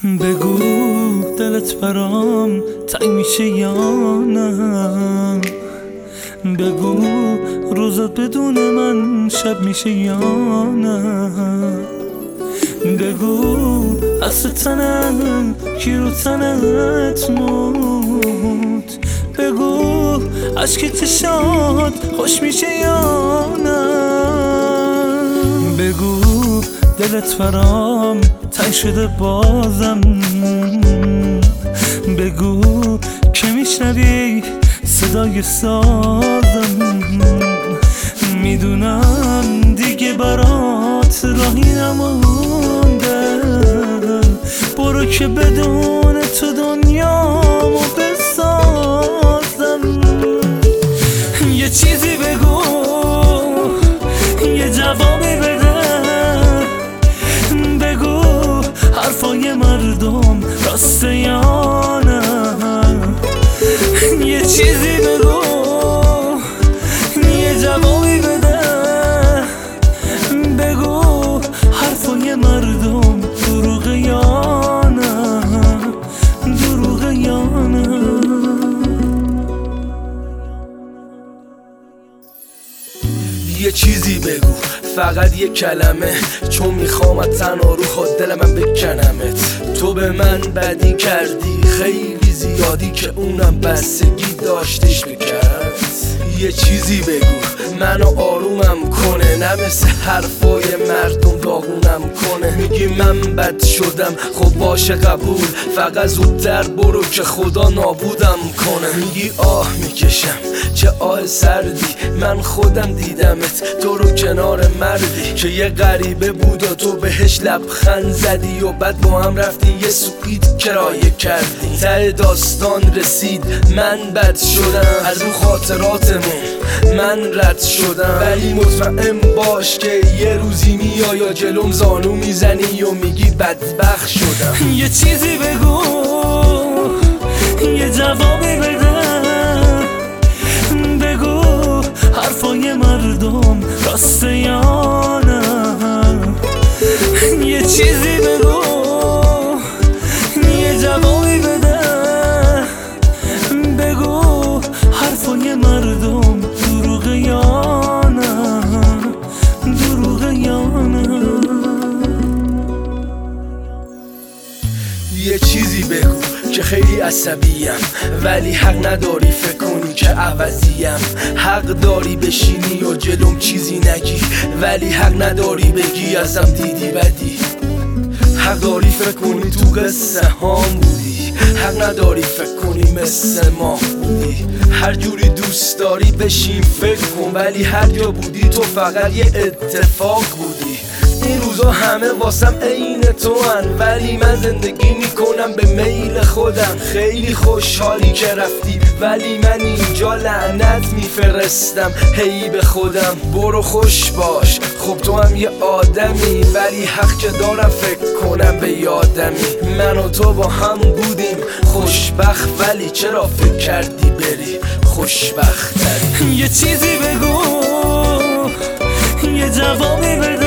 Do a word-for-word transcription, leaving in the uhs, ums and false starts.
بگو دلت برام تنگ میشه یا نه، بگو روزت بدون من شب میشه یا نه، بگو حس تنم کی رو تنت موت، بگو عشق چشات خوش میشه یا نه، بگو دلت برام تنگ شده بازم، بگو که میشنوی صدای سازم، میدونم دیگه برات راهی نمونده، برو که بدون تو دنیامو بسازم، یه چیزی بگو یه جوابی بده، بگو حرفای مردم راسته یا نه، یه چیزی بگو یه جوابی بده، بگو حرفای مردم دروغه یا نه، دروغه یا نه. یه چیزی بگو فقط یه کلمه، چون میخوام از تنها رو خود دل من بکنمت. تو به من بدی کردی خیلی زیادی که اونم بستگی داشتش بکرد. یه چیزی بگو منو آرومم کنه، نه مثل حرفای مردم داغونم کنه. میگی من بد شدم، خب باشه قبول، فقط زودتر برو که خدا نابودم کنه. میگی آه میکشم چه آه سردی، من خودم دیدمت تو رو کنار مردی که یه غریبه بود و تو بهش لبخند زدی و بعد با هم رفتین یه سوئیت کرایه کردی. ته داستان رسید من بد شدم، از اون خاطراتمون من رد شدم، ولی مطمئن باش که یه روزی میای یا جلوم زانو میزنی و میگی بدبخت شدم. یه چیزی بگو یه جوابی بده، بگو حرفای مردم راسته یا نه، یه چیزی بگو یه جوابی بده، بگو حرفای مردم دروغه یا نه، دروغه یا نه. یه چیزی بگو که خیلی عصبیم، ولی حق نداری فکر کنی که عوضیم. حق داری بشینی و جلوم چیزی نگی، ولی حق نداری بگی ازم دیدی بدی. حق داری فکر کنی تو قصه هام بودی، حق نداری فکر کنی مثل ما بودی. هر جوری دوست داری بشین فکر کن، ولی هر جا بودی تو فقط یه اتفاق بودی. این روزا همه واسم عین تو هن، ولی من زندگی میکنم به میل خودم. خیلی خوشحالی که رفتی، ولی من اینجا لعنت میفرستم هی به خودم. برو خوش باش، خب تو هم یه آدمی، ولی حق که دارم فکر کنم به یادمی. من و تو با هم بودیم خوشبخت، ولی چرا فکر کردی بری خوشبخت تری. یه چیزی بگو یه جوابی بده،